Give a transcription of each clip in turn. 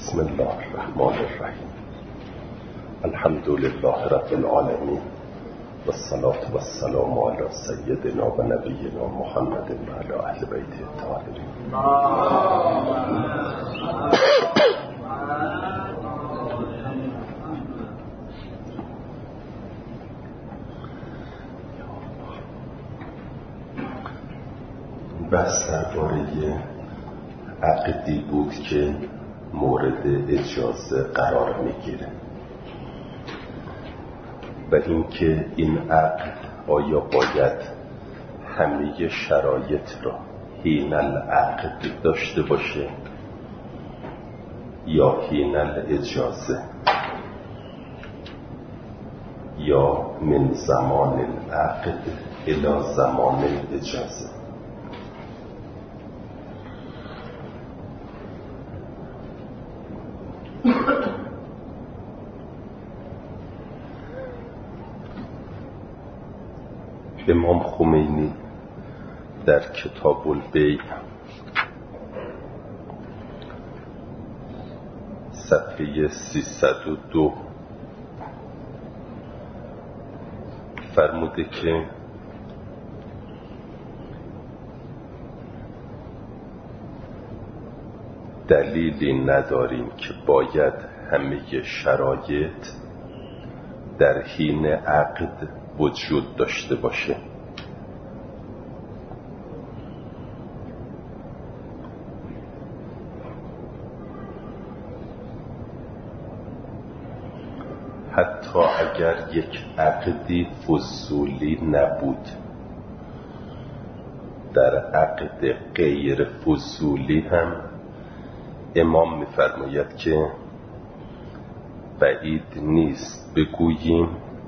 بسم الله الرحمن الرحیم. الحمد لله رب العالمین و الصلاة و السلام علی سیدنا و نبینا محمد و علی اهل بیته الطاهرین. بحث درباره عقدی بود که مورد اجازه قرار میگیره و اینکه این عقد آیا باید همه شرایط را حین العقد داشته باشه یا حین الاجازه یا من زمان العقد الی زمان الاجازه. امام خمینی در کتاب البیع صفحه 302 فرموده که دلیلی نداریم که باید همه شرایط در حین عقد وجود داشته باشه. حتی اگر یک عقدی فضولی نبود، در عقد غیر فضولی هم امام می‌فرماید که بعید نیست بگوییم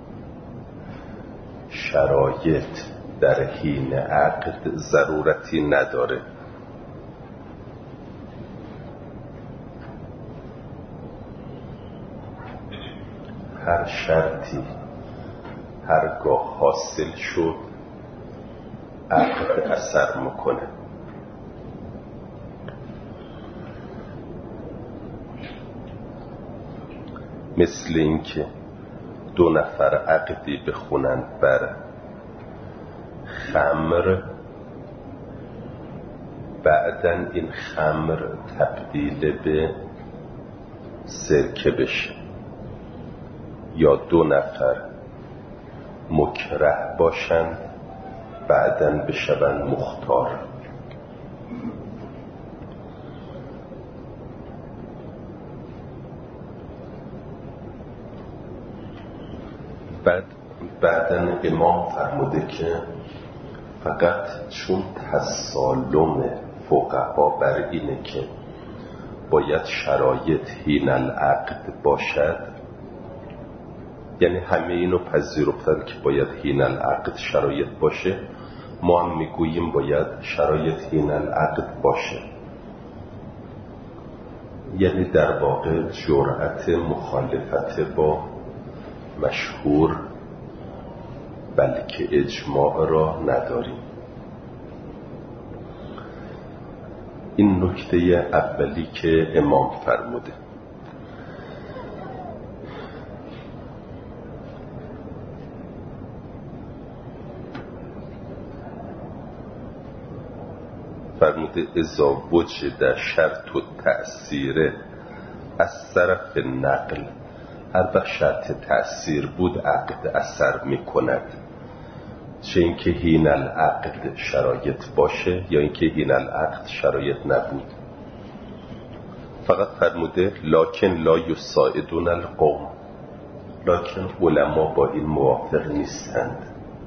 شرایط در حین عقد ضرورتی نداره. هر شرطی هرگاه حاصل شد عقد اثر میکنه. مثل اینکه دو نفر عقدی بخونند بر خمر، بعدن این خمر تبدیل به سرکه بشه، یا دو نفر مکره باشند بعدن بشوند مختار. بعدن امام فرموده که فقط چون تسالم فقها بر اینه که باید شرایط حین العقد باشد، یعنی همه اینو پذیرفتن که باید حین العقد شرایط باشه، ما هم میگوییم باید شرایط حین العقد باشه. یعنی در واقع جرأت مخالفت با مشهور بلکه اجماع را نداریم. این نکته اولی که امام فرموده. فرموده اذا وجد شرط و تأثیر از طرف نقل، هر وقت شرط تأثیر بود عقد اثر میکند، چه اینکه حین العقد شرایط باشه یا اینکه حین العقد شرایط نبود. فقط فرموده لکن لا یساعدون القوم، لکن علما با این موافق نیستند.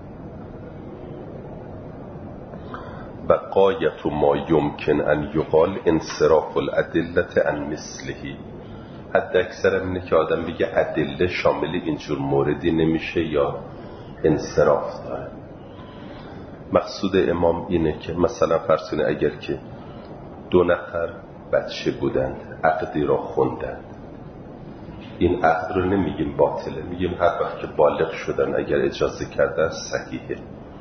و غایت ما یمکن ان یقال انصراف الادله عن مثله، حد اکثر اینه که آدم بگه ادله شامل اینجور موردی نمیشه یا انصراف داره. مقصود امام اینه که مثلا فرض کنید اگر که دو نفر بچه بودند عقدی را خوندند، این عقد رو نمیگیم باطله، میگیم هر وقت که بالغ شدن اگر اجازه کردن صحیحه.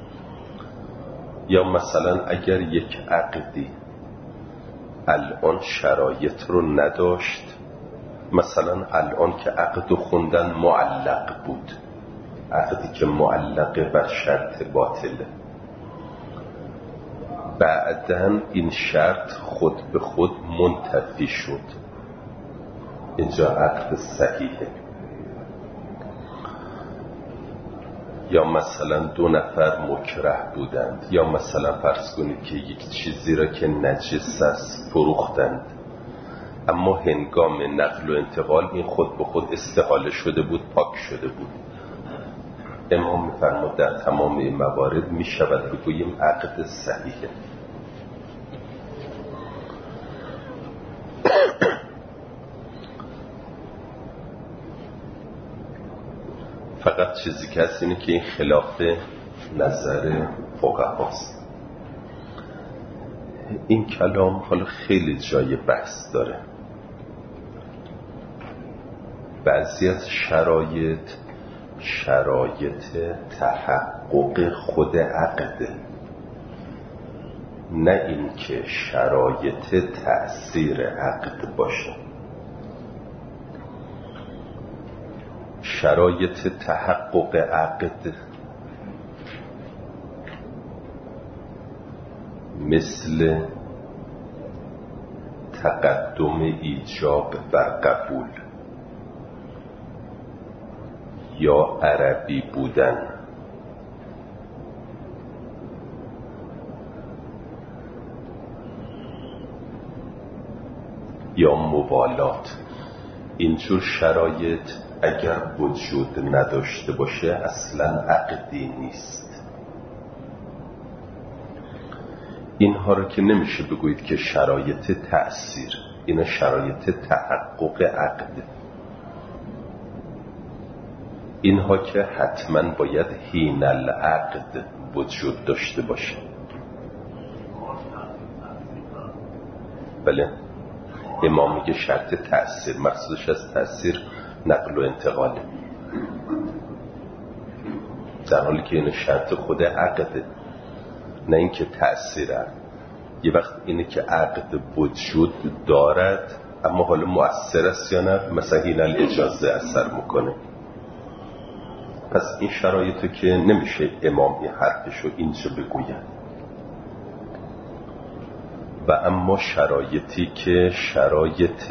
یا مثلا اگر یک عقدی الان شرایط رو نداشت مثلا الان که عقد خوندن معلق بود، عقدی که معلقه بر شرط باطله، بعداً این شرط خود به خود منتفی شد، اینجا عقد صحیحه. یا مثلا 2 نفر مکره بودند، یا مثلا فرض کنید که یک چیزی را که نجس است فروختند، اما هنگام نقل و انتقال این خود به خود استحاله شده بود، پاک شده بود. امام می‌فرماید در تمام این موارد می شود بگوییم عقد صحیحه. فقط چیزی که هست اینه که این خلاف نظر فقهاست. این کلام حالا خیلی جای بحث داره. بعضی از شرایط تحقق خود عقده، نه این که شرایط تأثیر عقد باشه. شرایط تحقق عقد مثل تقدم ایجاب بر قبول یا عربی بودن یا مبالات، اینجور شرایط اگر وجود نداشته باشه اصلا عقدی نیست. اینها رو که نمیشه بگویید که شرایط تأثیر، اینا شرایط تحقق عقد. اینها که حتما باید حین العقد وجود داشته باشه. بله، امام میگه شرط تأثیر، مقصودش از تأثیر نقل و انتقاله، در حالی که این شرط خود عقده، نه اینکه تأثیره. یه وقت اینه که عقد وجود دارد اما حالا مؤثر است یا نه، مثلا حین الاجازه اثر میکنه. پس این شرایطو که نمیشه امام این حرفشو اینجا بگوید. و اما شرایطی که شرایط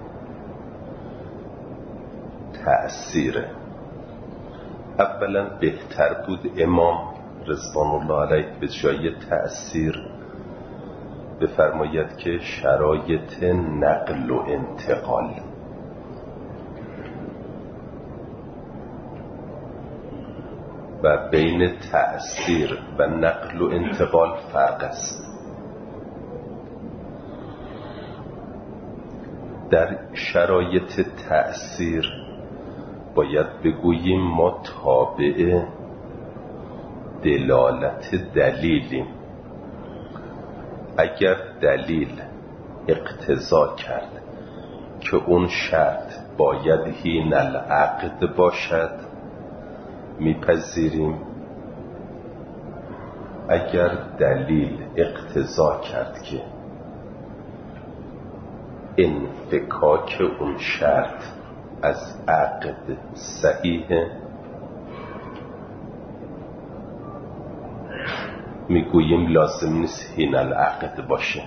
تأثیره، اولا بهتر بود امام رضوان الله علیه به جای تأثیر بفرماید که شرایط نقل و انتقال. و بین تأثیر و نقل و انتقال فرق است. در شرایط تأثیر باید بگوییم ما تابع دلالت دلیلیم. اگر دلیل اقتضا کرد که اون شرط باید حین العقد باشد میپذیریم. اگر دلیل اقتضا کرد که انفکاک اون شرط از عقد صحیحه میگوییم لازم نیست حین العقد باشه.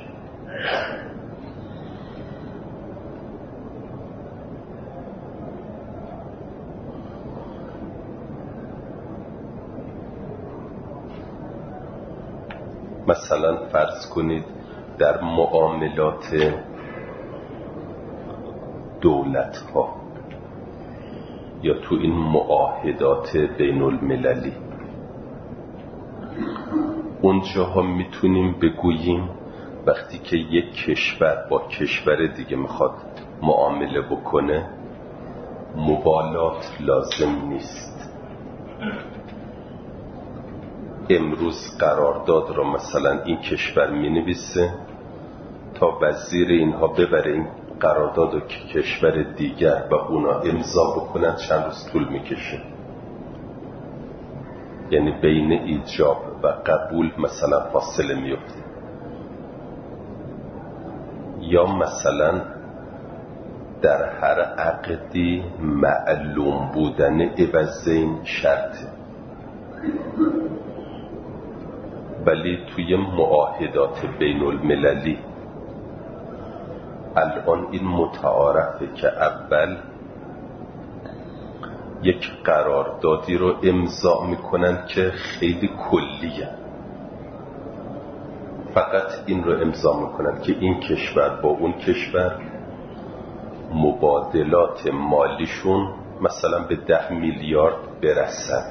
مثلا فرض کنید در معاملات دولت ها یا تو این معاهدات بین المللی، اونجاها میتونیم بگوییم وقتی که یک کشور با کشور دیگه میخواد معامله بکنه مبالات لازم نیست. امروز قرارداد را مثلا این کشور مینویسه تا وزیر اینها ببره این قرارداد رو که کشور دیگر و اونا امضا بکنن چند روز طول میکشه. یعنی بین ایجاب و قبول مثلا فاصله میفته. یا مثلا در هر عقدی معلوم بودن عوضین شرطه، ولی توی معاهدات بین المللی الان این متعارفه که اول یک قراردادی رو امضا میکنن که خیلی کلیه، فقط این رو امضا میکنن که این کشور با اون کشور مبادلات مالیشون مثلا به 10 میلیارد برسد،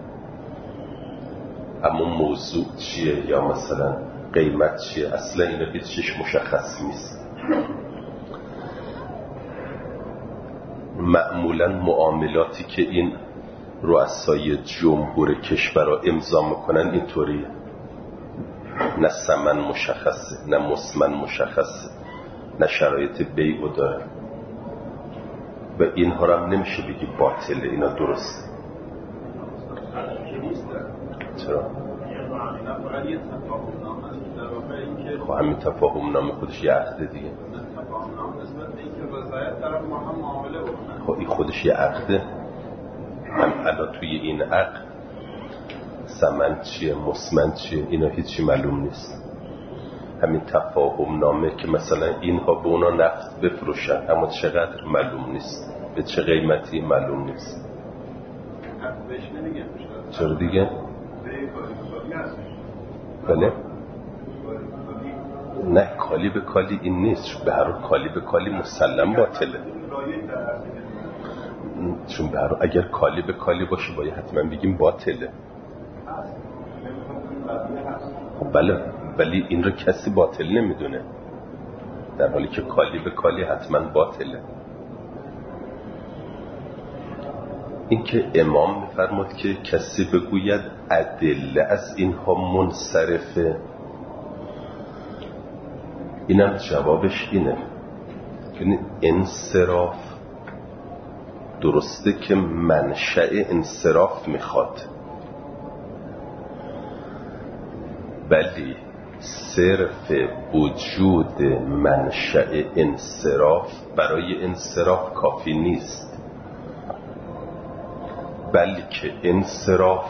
اما موضوع چیه یا مثلا قیمت چیه اصلا اینا هیچیش مشخص نیست. معمولا معاملاتی که این رؤسای جمهور کشور را امضا میکنن اینطوریه، نه ثمن مشخصه، نه مسمن مشخصه، نه شرایط بیع داره و اینها را هم نمیشه بگی باطله، اینا درسته. چرا؟ خب همین تفاهم نامه خودش یه عقده دیگه. خب این خودش یه عقده، هم الان توی این عقد ثمن چیه مسمن چیه اینا هیچی معلوم نیست. همین تفاهم نامه که مثلا اینها به اونا نفت بفروشن اما چقدر معلوم نیست، به چه قیمتی معلوم نیست. چرا دیگه؟ بله؟ نه کالی به کالی این نیست، به هر حال کالی به کالی مسلم باطله، چون به هر حال اگر کالی به کالی باشه باید حتما بگیم باطله. بله ولی این رو کسی باطل نمیدونه، در حالی که کالی به کالی حتما باطله. این که امام میفرمود که کسی بگوید ادله از اینها منصرفه، اینم جوابش اینه، یعنی انصراف درسته که منشأ انصراف میخواد، ولی صرف وجود منشأ انصراف برای انصراف کافی نیست، بلکه انصراف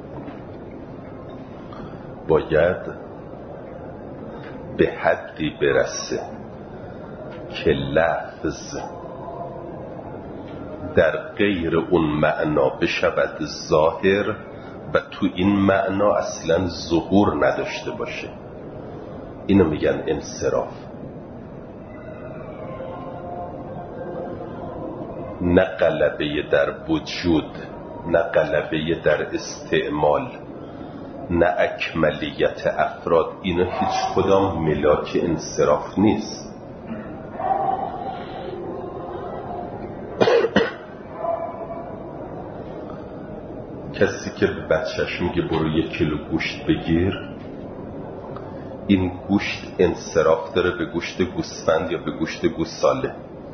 باید به حدی برسه که لفظ در غیر اون معنا بشود ظاهر و تو این معنا اصلا ظهور نداشته باشه. اینو میگن انصراف. نه غلبه در وجود، نه غلبه در استعمال، نه اکملیت افراد، اینا هیچ کدام ملاک انصراف نیست. کسی که به بچهش میگه برو 1 کیلو گوشت بگیر، این گوشت انصراف داره به گوشت گوسفند یا به گوشت گوساله،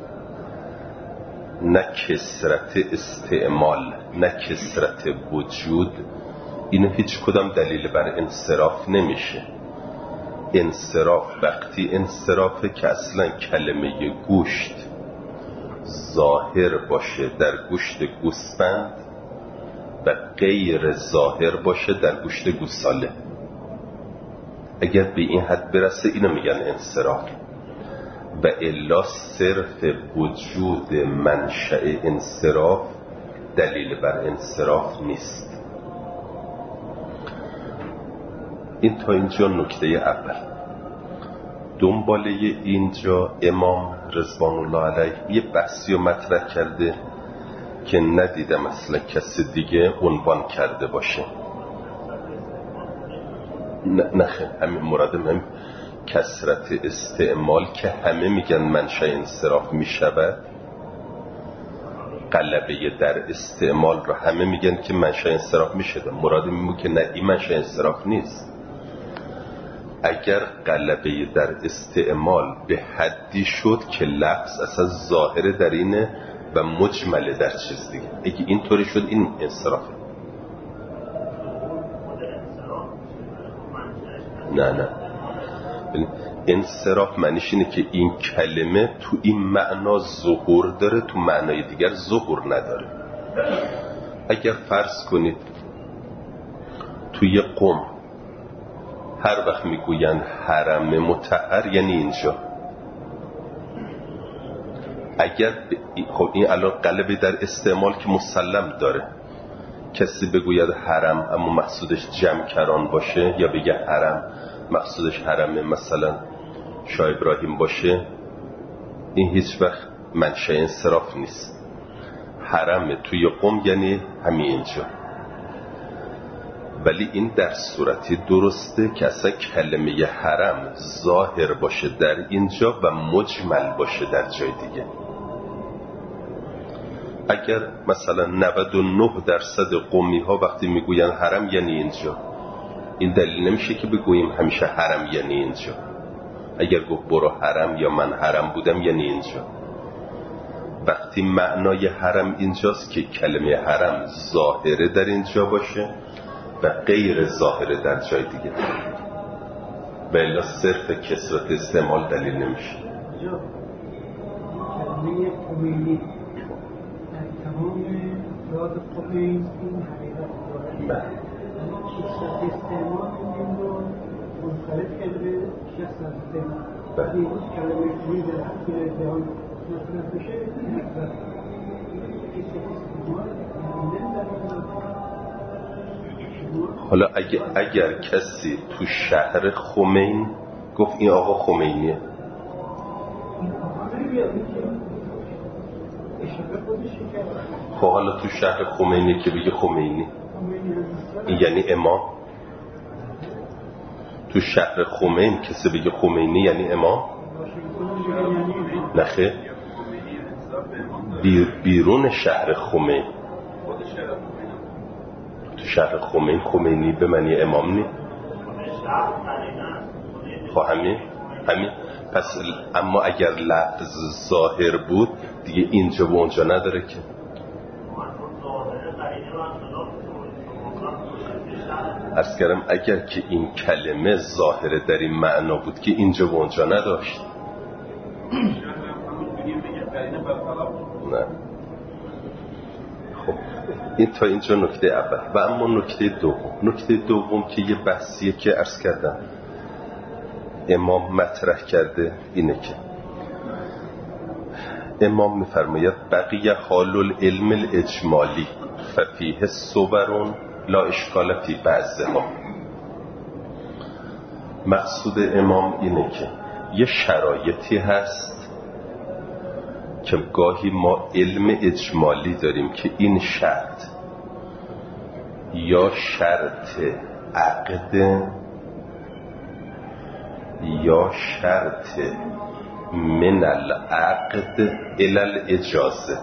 نه کثرت استعمال، نه کثرت وجود. این هیچ کدام دلیل بر انصراف نمیشه. انصراف وقتی انصرافه که اصلا کلمه گوشت ظاهر باشه در گوشت گوسفند و غیر ظاهر باشه در گوشت گوساله. اگر به این حد برسه اینو میگن انصراف، و الا صرف وجود منشأ انصراف دلیل بر انصراف نیست. این تا اینجا نکته اول. دنباله اینجا امام رضوان الله علیه یه بحثی رو مطرح کرده که ندیدم اصلا کسی دیگه عنوان کرده باشه. نه همین مرادم هم کثرت استعمال که همه میگن منشأ انصراف میشود، غلبه در استعمال رو همه میگن که منشأ انصراف میشه. مراد میمونه که نه این منشأ انصراف نیست. اگر غلبه در استعمال به حدی شد که لفظ اصلا ظاهر در اینه و مجمله در چیز دیگه، اگه اینطوری شد این انصرافه. نه انصراف معنیش اینه که این کلمه تو این معنا ظهور داره، تو معنای دیگر ظهور نداره. اگر فرض کنید توی قم هر وقت میگوین حرم مطهر یعنی اینجا، اگر خب این الان قلبی در استعمال که مسلم داره، کسی بگوید حرم اما مقصودش جمع کران باشه، یا بگه حرم مقصودش حرم مثلا شاه ابراهیم باشه، این هیچ وقت منشأ انصراف نیست. حرم توی قم یعنی همین اینجا. ولی این در صورتی درسته که اصلا کلمه حرم ظاهر باشه در اینجا و مجمل باشه در جای دیگه. اگر مثلا 99% قومی ها وقتی میگوین حرم یعنی اینجا، این دلیل نمیشه که بگوییم همیشه حرم یعنی اینجا. اگر گفت برو حرم یا من حرم بودم یعنی اینجا. وقتی معنای حرم اینجاست که کلمه حرم ظاهره در اینجا باشه و غیر ظاهره در جای دیگه، و الا صرف کثرت استعمال دلیل نمیشه. کلمه خمینی در تمام ذات خمین این حقیقت داره، اما کثرت استعمال این رو منصرف کرده به شخص از استعمال. ولی روز کلمه خمینی در حقیقت جهان مصرف بشه این حقیقت کثرت استعمال حالا اگر کسی تو شهر خمین گفت این آقا خمینیه، خب حالا تو شهر خمینی که بگه خمینی این یعنی امام؟ تو شهر خمین کسی بگه خمینی یعنی امام؟ نخیر، بیرون شهر خمین. تو شهر خمین خمینی به معنی امام نی؟ خب همین پس اما اگر لفظ ظاهر بود دیگه اینجا و اونجا نداره که. عرض کردم اگر که این کلمه ظاهره در این معنا بود که اینجا و اونجا نداشت. نه. خب این تا اینجا نکته اول. و اما نکته دوم که یه بحثیه که عرض کردم امام مطرح کرده اینه که امام میفرماید بقیه حال العلم الاجمالی ففیه صورون لا اشکال فی بعضها. مقصود امام اینه که یه شرایطی هست که گاهی ما علم اجمالی داریم که این شرط یا شرط عقد یا شرط من العقد الی الاجازه.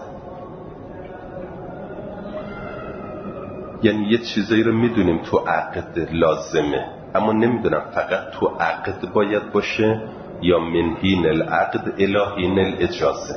یعنی یه چیزایی رو میدونیم تو عقد لازمه اما نمیدونم فقط تو عقد باید باشه یا من حین العقد الی حین الاجازه،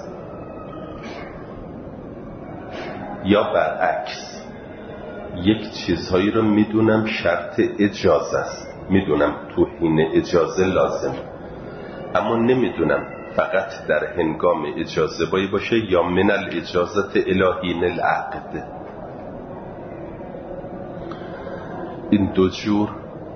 یا برعکس یک چیزهایی رو میدونم شرط اجازه است، میدونم تو حین اجازه لازمه اما نمیدونم فقط در هنگام اجازه باشه یا من الاجازت الی حین العقد. این دو جور.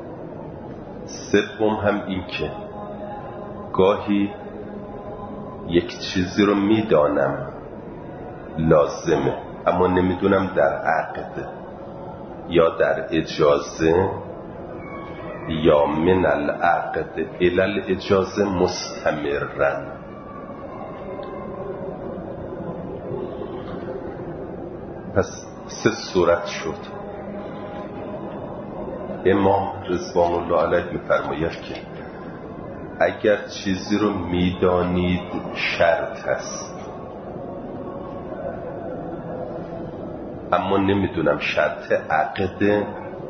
سوم هم این که گاهی یک چیزی رو میدانم لازمه اما نمیدونم در عقد یا در اجازه یا من العقد الی الاجازه مستمرن. پس 3 صورت شد. امام رضوان الله علیه میفرماید که اگر چیزی رو میدانید شرط هست اما نمیدونم شرط عقد،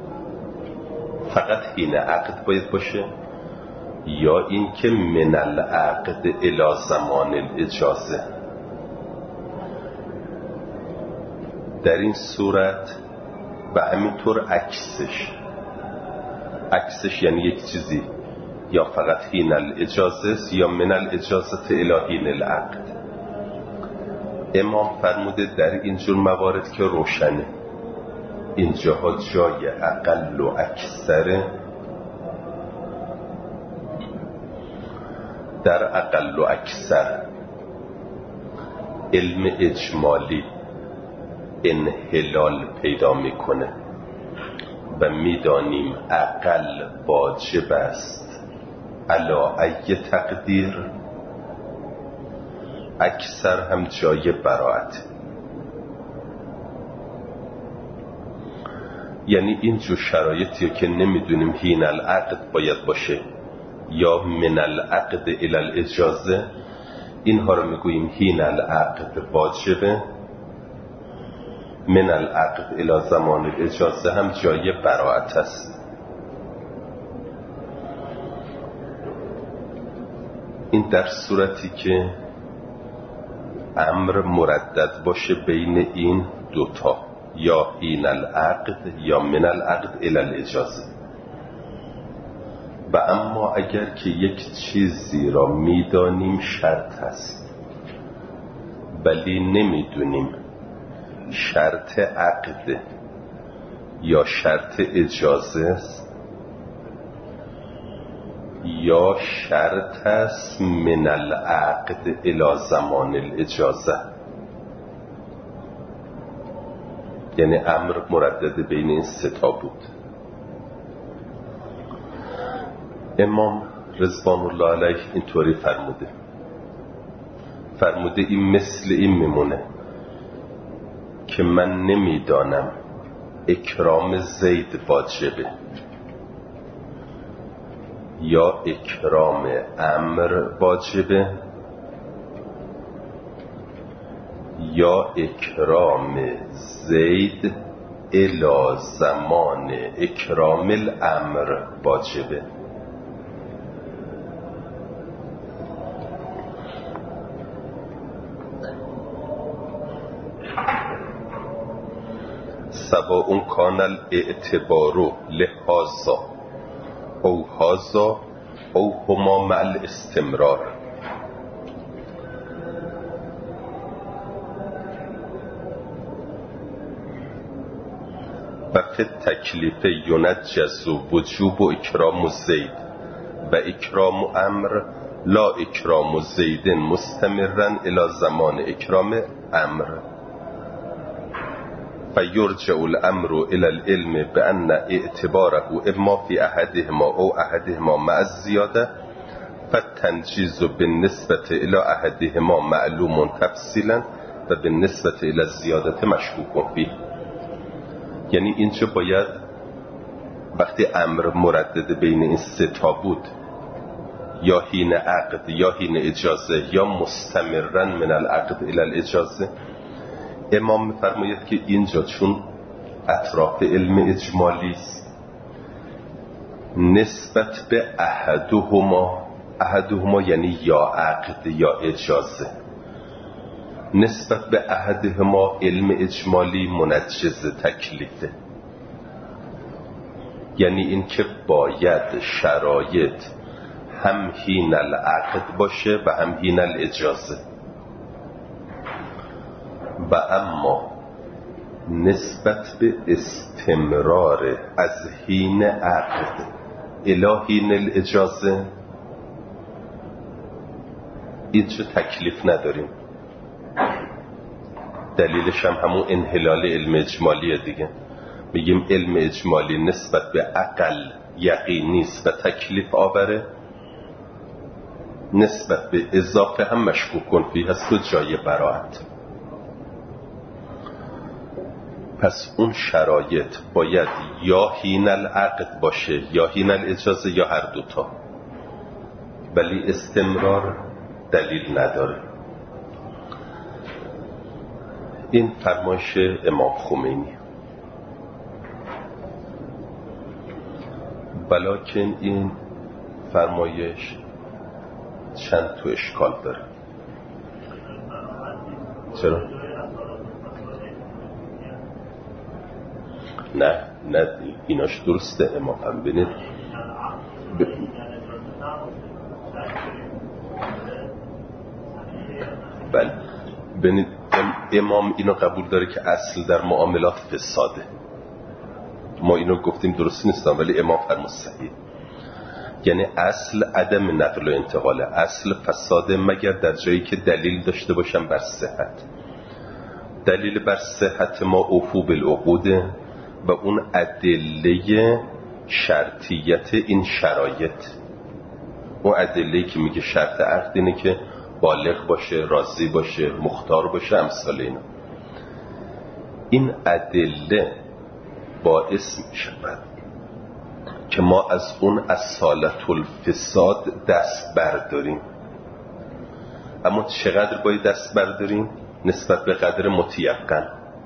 فقط حین عقد باید باشه یا این که من العقد الی زمان الاجازه. در این صورت و همینطور عکسش یعنی یک چیزی یا فقط حین الاجازه یا من الاجازه الی حین العقد. امام فرموده در اینجور موارد که روشنه اینجاها جای اقل و اکثره، در اقل و اکثر علم اجمالی انحلال پیدا میکنه و میدانیم اقل واجب است علی ای تقدیر، اکثر هم جای براعت. یعنی اینجور شرایطی که نمیدونیم حین العقد باید باشه یا من العقد الی الاجازه، اینها رو میگوییم حین العقد واجبه، من العقد الی زمان الاجازه هم جای براعت است. این در صورتی که امر مردد باشه بین این دوتا، یا حین العقد یا من العقد الی الاجازه. و اما اگر که یک چیزی را میدانیم شرط است ولی نمیدونیم شرط عقد یا شرط اجازه است یا شرط است من العقد الی زمان الاجازه، یعنی امر مردد بین این سه تا بود. امام رضوان الله علیه اینطوری فرموده این مثل این میمونه که من نمیدانم اکرام زید واجبه یا اکرام امر واجبه یا اکرام زید الی زمان اکرام الامر واجبه. سواء کان الاعتبار لهذا او هذا او هما مع الاستمرار. و فی التکلیف ینجز وجوب و اکرام زید و اکرام امر لا اکرام زید مستمرا الی زمان اکرام امر. فیرجع الامر الى العلم بان اعتباره اما فی احدهما او احدهما مع الزیاده فالتنجیز بالنسبة الى احدهما معلوم تفصیلا و بالنسبة الى الزیاده مشکوک فیه. یعنی اینجا باید وقتی امر مردد بین این سه تا بود، یا حین عقد یا حین اجازه یا مستمرا من العقد الی الاجازه، امام می‌فرماید که اینجا چون اطراف علم اجمالی است نسبت به احدهما یعنی یا عقد یا اجازه، نسبت به احدهما علم اجمالی منجز تکلیفه، یعنی این که باید شرایط هم حین العقد باشه و هم حین الاجازه. و اما نسبت به استمرار از حین عقد الی حین الاجازه اینجا تکلیف نداریم. دلیلش هم همون انحلال علم اجمالیه دیگه. میگیم علم اجمالی نسبت به اقل یقینی است و تکلیف آوره، نسبت به اضافه هم مشکوکن فیه هست و جای براعت. پس اون شرایط باید یا حین العقد باشه یا حین الاجازه یا هر دوتا، ولی استمرار دلیل نداره. این فرمایش امام خمینی. ولیکن این فرمایش چند تو اشکال داره. چرا؟ نه ایناش درسته. امام هم بینید ببینید امام اینو قبول داره که اصل در معاملات فساده. ما اینو گفتیم درست نیستم، ولی امام فرمود صحیح. یعنی اصل عدم نقل و انتقاله، اصل فساده مگر در جایی که دلیل داشته باشم بر صحت. دلیل بر صحت ما اوفو بالعقوده و اون ادله شرطیت این شرایط. اون ادله‌ای که میگه شرط عقد اینه که بالغ باشه، راضی باشه، مختار باشه، امثال اینا. این ادله باعث میشود که ما از اون اصالت الفساد دست برداریم. اما چقدر باید دست برداریم؟ نسبت به قدر متیقن.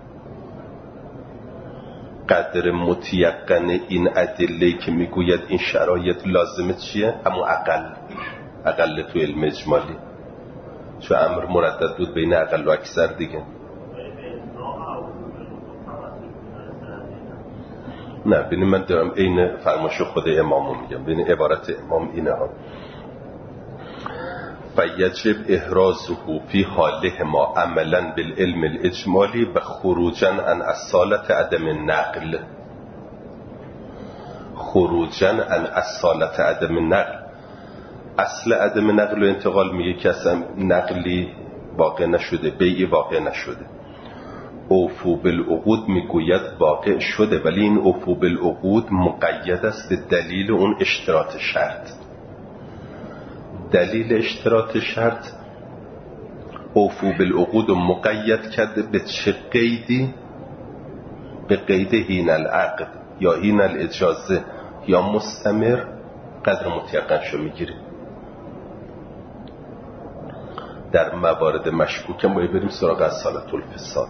قدر متیقن این ادله‌ای که میگوید این شرایط لازمه چیه؟ همون اقل تو علم اجمالی، چون امر مردد بود بین اقل و اکثر دیگه. نه ببین من دارم این فرمایش خود امامو میگم، ببین عبارت امام اینه ها: فیجب احرازه فی حاله ما عملا بالعلم الاجمالی و خروجا عن اصالت عدم النقل. خروجا عن اصالت عدم النقل، اصل عدم نقل و انتقال میگه که اصلا نقلی واقع نشده، بیعی واقع نشده. اوفو بالعقود میگوید واقع شده، ولی این اوفو بالعقود مقید است به دلیل اون اشتراط شرط. دلیل اشتراط شرط اوفو بالعقود مقید کرده به چه قیدی؟ به قید هین العقد یا هین الاجازه یا مستمر. قدر متیقن شو میگیره. در موارد مشکوک ما بریم سراغ اصالت الفساد.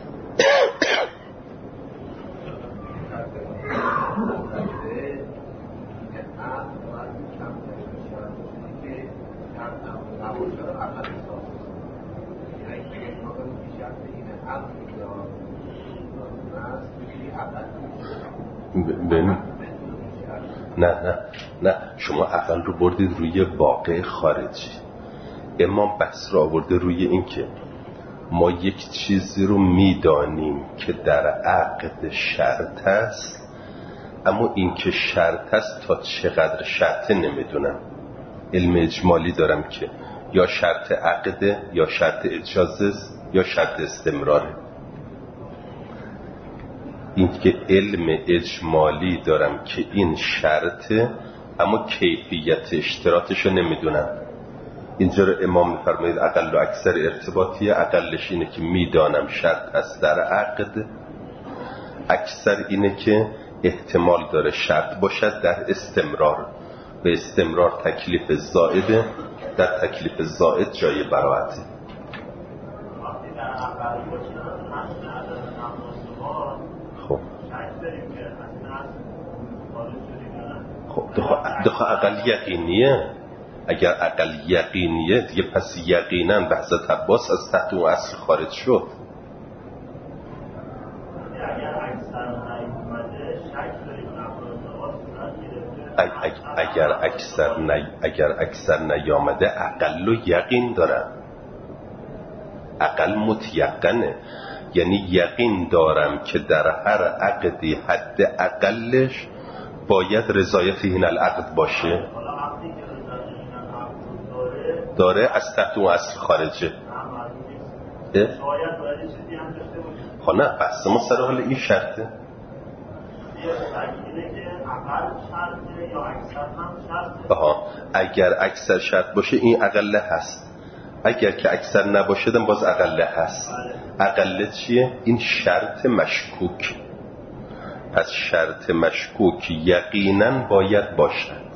نه شما عقل رو بردید روی واقع خارجی. امام بحث رو آورده روی این که ما یک چیزی رو میدانیم که در عقد شرط است، اما این که شرط است تا چقدر شرط نمیدونم. علم اجمالی دارم که یا شرط عقده یا شرط اجازه یا شرط استمراره. این که علم اجمالی دارم که این شرطه، اما کیفیت اشتراطش رو نمیدونم. اینجا رو امام میفرمایید اقل و اکثر ارتباطیه. اقلش اینه که میدانم شرط هست در عقد، اکثر اینه که احتمال داره شرط باشد در استمرار. به استمرار تکلیف زائده، در تکلیف زائد جای براعته. خب دخوا اقل یقینیه. اگر اقل یقینیه دیگه پس یقینا به حضرت عباس از تحت اون اصل خارج شد. اگر اکثر نیامده اقل و یقین دارم. اقل متیقنه، یعنی یقین دارم که در هر عقدی حد اقلش باید رضایت این العقد باشه. داره از تحت اون اصل خارجه. خب نه بحث ما سر حال این شرطه. اگر اکثر شرط باشه این اقله هست، اگر که اکثر نباشه دم باز اقله هست. اقله چیه؟ این شرط مشکوک. پس شرط مشکوک یقینا باید باشد.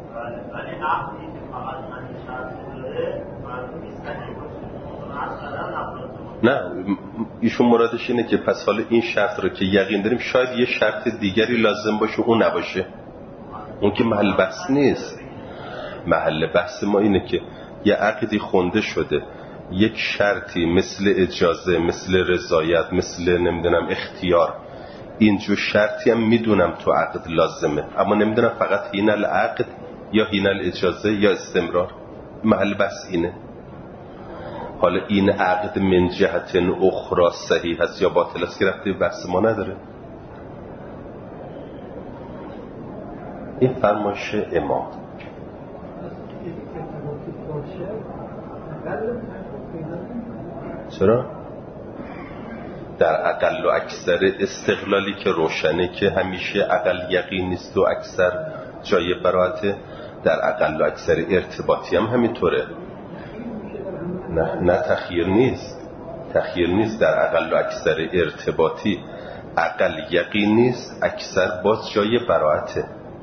نه ایشون مرادش اینه که پس حالا این شرط رو که یقین داریم شاید یه شرط دیگری لازم باشه اون نباشه. اون که محل بحث نیست. محل بحث ما اینه که یه عقدی خونده شده، یک شرطی مثل اجازه، مثل رضایت، مثل نمیدونم اختیار، اینجور شرطی هم میدونم تو عقد لازمه، اما نمیدونم فقط هین العقد یا هین الاجازه یا استمرار. محل بحث اینه. حالا این عقد من جهت اخرى صحیح هست یا باطل است که رفته بحث ما نداره. این فرمایش امام. چرا؟ در اقل و اکثر استقلالی که روشنه که همیشه اقل یقین نیست و اکثر جای براته، در اقل و اکثر ارتباطی هم همینطوره. نه تخییر نیست، تخییر نیست. در اقل و اکثر ارتباطی اقل یقین نیست، اکثر باز جای براته.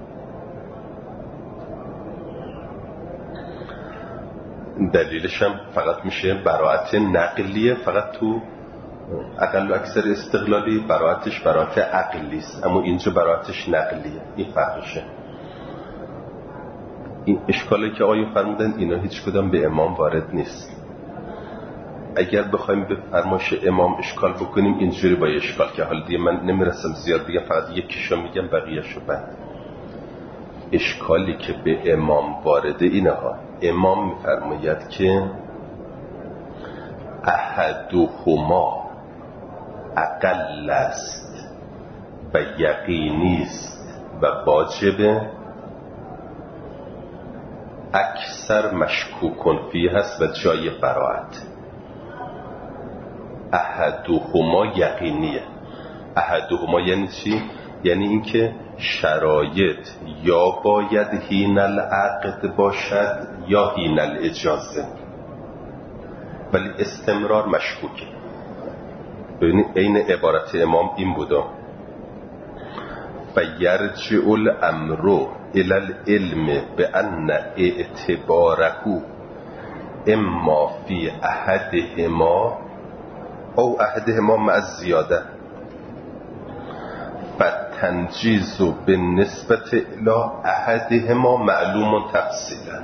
دلیلش هم فقط میشه براءت نقلیه، فقط تو اقل و اکثر استقلالی براءتش براءت عقلی است، اما اینجا براءتش نقلیه. این فرقشه. این اشکالی که آقایون فرمودن اینا هیچ کدام به امام وارد نیست. اگر بخوایم به فرمایش امام اشکال بکنیم اینجوری با اشکال که حالا دیگه من نمیرسم زیاد بگم، فقط یکیشو میگم بقیه‌شو بعد. اشکالی که به امام وارده اینه ها. امام میفرماید که احدهما اقل است و یقینی است و واجب، اکثر مشکوکن فیه هست و جای براءت. احدهما یقینیه. احدهما یعنی چی؟ یعنی اینکه شرایط یا باید حین العقد باشد یا حین الاجازه، ولی استمرار مشکوکه. ببینید این عبارت امام این بودا: فیرجع الامر الى العلم بان اعتباره اما فی احدهما او احدهما مع الزیاده فتنجیز بالنسبت الى احدهما معلوم تفصیلا.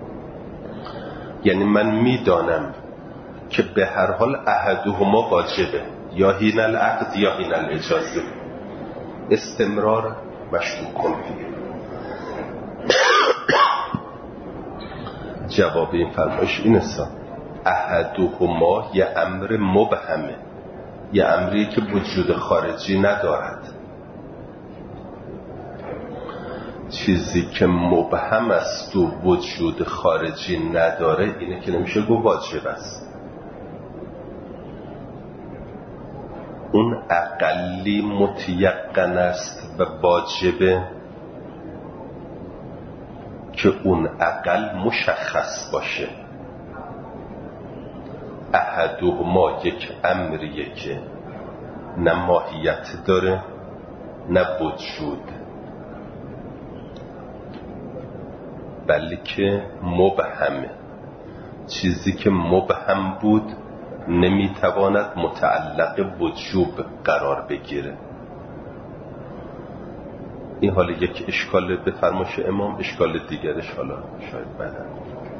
یعنی من میدانم که به هر حال احدهما واجبه، یا حین العقد یا حین الاجازه، استمرار مشکوک کنفیه. جواب این فرمایش این است: احدهما یه امر مبهمه، یه امری که وجود خارجی ندارد. چیزی که مبهم است و وجود خارجی نداره اینه که نمیشه گفت واجب است. اون اقلی متیقن است و واجبه که اون اقل مشخص باشه. احدهما یک امریه که نه ماهیت داره نه وجود، بلکه مبهمه. چیزی که مبهم بود نمیتواند متعلق وجوب قرار بگیره. این حالا یک اشکال به فرمایش امام، اشکال دیگرش حالا شاید بعدا